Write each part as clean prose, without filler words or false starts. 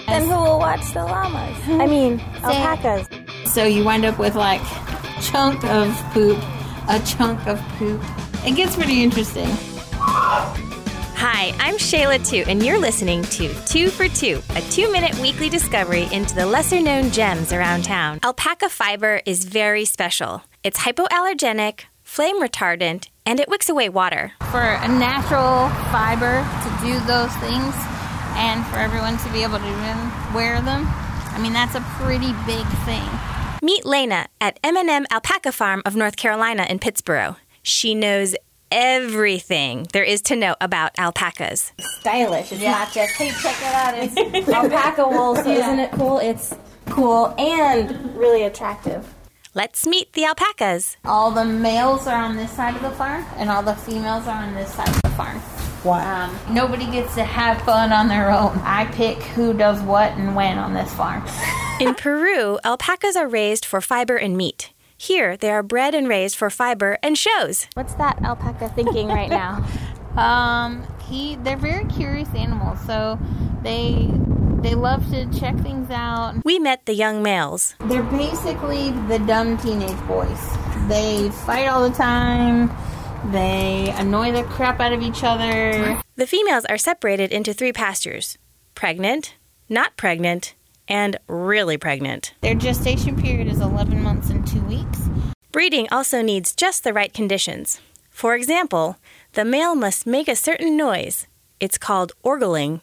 Then who will watch the llamas? I mean, alpacas. So you wind up with like a chunk of poop. It gets pretty interesting. Hi, I'm Shayla 2, and you're listening to 2 for 2, a 2-minute weekly discovery into the lesser-known gems around town. Alpaca fiber is very special. It's hypoallergenic, flame retardant, and it wicks away water. For a natural fiber to do those things and for everyone to be able to wear them, I mean, that's a pretty big thing. Meet Lena at M&M Alpaca Farm of North Carolina in Pittsboro. She knows everything there is to know about alpacas. Stylish. It's not just, hey, check it out. It's alpaca wool, so isn't it cool? It's cool and really attractive. Let's meet the alpacas. All the males are on this side of the farm, and all the females are on this side of the farm. Wow. Nobody gets to have fun on their own. I pick who does what and when on this farm. In Peru, alpacas are raised for fiber and meat. Here, they are bred and raised for fiber and shows. What's that alpaca thinking right now? They're very curious animals, so they love to check things out. We met the young males. They're basically the dumb teenage boys. They fight all the time. They annoy the crap out of each other. The females are separated into 3 pastures: pregnant, not pregnant, and really pregnant. Their gestation period is 11 months and 2 weeks. Breeding also needs just the right conditions. For example, the male must make a certain noise. It's called orgling.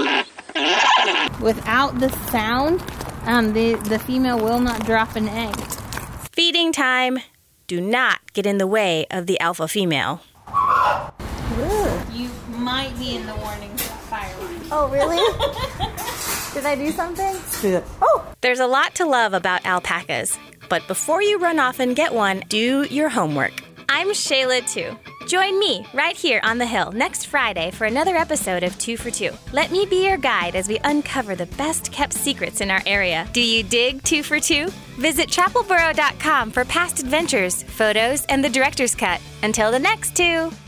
Without the sound, the female will not drop an egg. Feeding time. Do not get in the way of the alpha female. You might be in the warning fire line. Oh, really? Did I do something? Oh! There's a lot to love about alpacas, but before you run off and get one, do your homework. I'm Shayla 2. Join me right here on the Hill next Friday for another episode of 2 for 2. Let me be your guide as we uncover the best-kept secrets in our area. Do you dig 2 for 2? Visit chapelboro.com for past adventures, photos, and the director's cut. Until the next 2.